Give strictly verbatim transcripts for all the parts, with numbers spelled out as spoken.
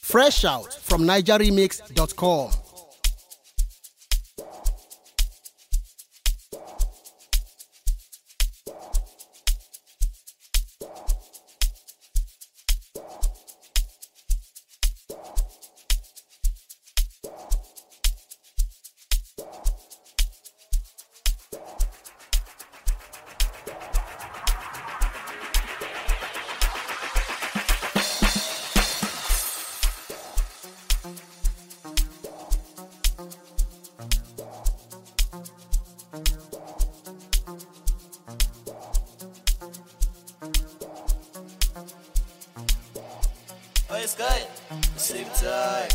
Fresh out from niger remix dot com. Hey Sky, sleep tight.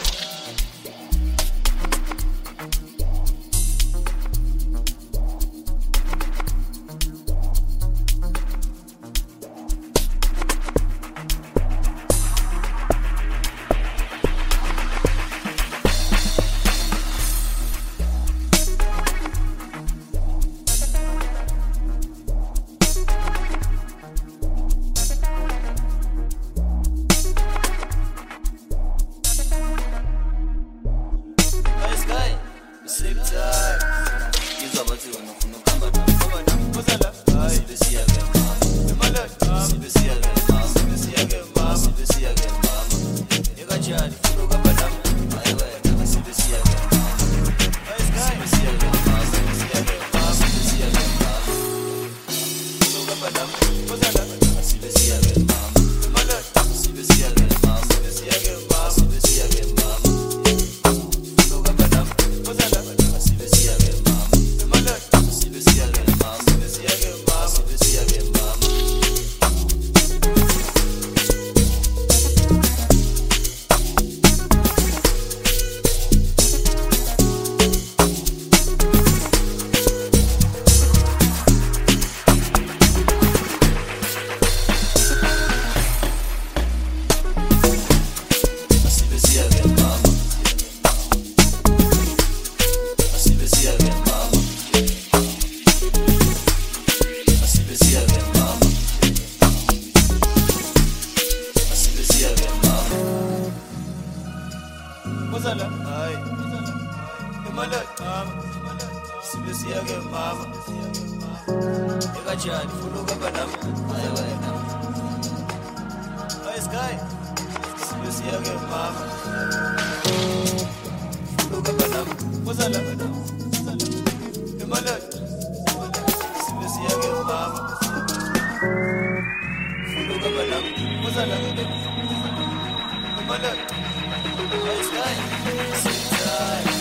Sleep tight. You're about to know who come back. Come on, what's that? See the sea again, mama. My lord, see the sea again, mama. See the sea again, mama. See the sea again, mama. You got your if you look up at them. I will see the sea again, mama. See the sea again, mama. See the sea again, mama. See the sea again, mama. Look up at them. What's that? See the sea again, mama. My lord, see the sea again, mama. See the sea again, mama. See the sea again, mama. Look up at them. What's that? Wazala, ay, Himalaya, mama, Sibisi again, mama. You got your follow up at them. I will. Hey, Sky, Sibisi again, mama. Follow up at them. Wazala, Himalaya, Sibisi again, mama. Follow up at them. Wazala, Himalaya. Hey, Sky, sit tight.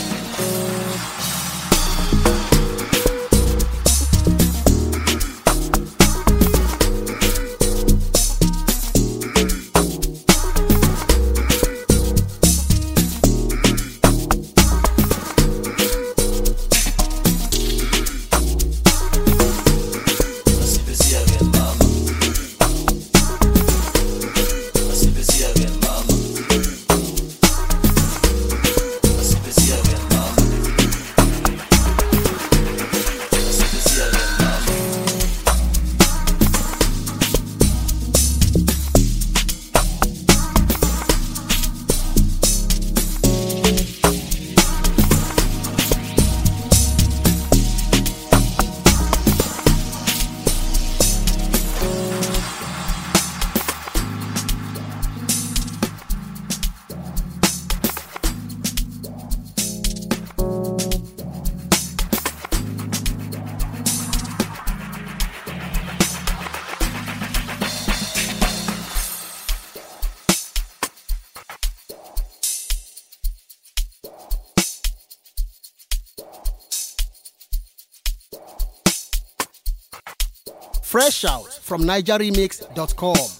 Fresh out from niger remix dot com.